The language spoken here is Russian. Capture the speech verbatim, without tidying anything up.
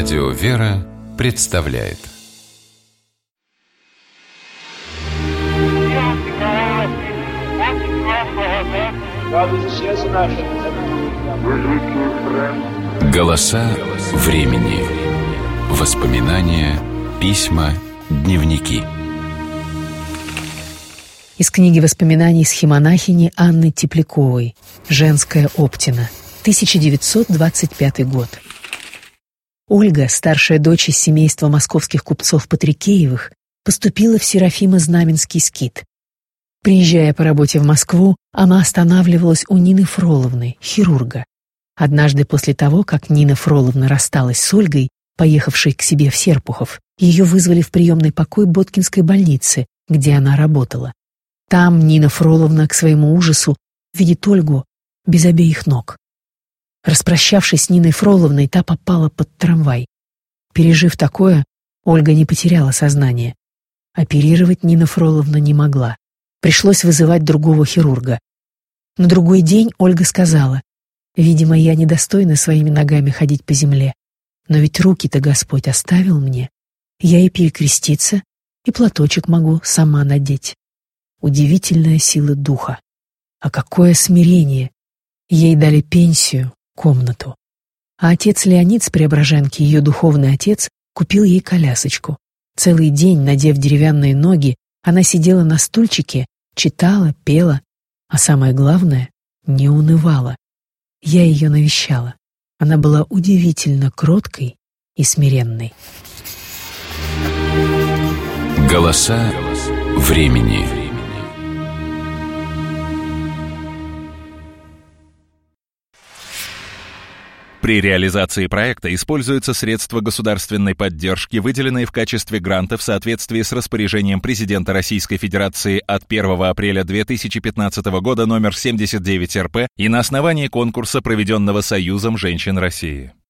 Радио «Вера» представляет «Голоса времени». Воспоминания, письма, дневники. Из книги воспоминаний схимонахини Анны Тепляковой «Женская Оптина», тысяча девятьсот двадцать пятый год. Ольга, старшая дочь из семейства московских купцов Патрикеевых, поступила в Серафимо-Знаменский скит. Приезжая по работе в Москву, она останавливалась у Нины Фроловны, хирурга. Однажды после того, как Нина Фроловна рассталась с Ольгой, поехавшей к себе в Серпухов, ее вызвали в приемный покой Боткинской больницы, где она работала. Там Нина Фроловна, к своему ужасу, видит Ольгу без обеих ног. Распрощавшись с Ниной Фроловной, та попала под трамвай. Пережив такое, Ольга не потеряла сознание. Оперировать Нина Фроловна не могла. Пришлось вызывать другого хирурга. На другой день Ольга сказала: «Видимо, я недостойна своими ногами ходить по земле. Но ведь руки-то Господь оставил мне. Я и перекреститься, и платочек могу сама надеть». Удивительная сила духа. А какое смирение! Ей дали пенсию, комнату. А отец Леонид с Преображенки, ее духовный отец, купил ей колясочку. Целый день, надев деревянные ноги, она сидела на стульчике, читала, пела, а самое главное — не унывала. Я ее навещала. Она была удивительно кроткой и смиренной. Голоса времени. При реализации проекта используются средства государственной поддержки, выделенные в качестве гранта в соответствии с распоряжением президента Российской Федерации от первого апреля две тысячи пятнадцатого года номер семьдесят девять эр пэ и на основании конкурса, проведенного Союзом женщин России.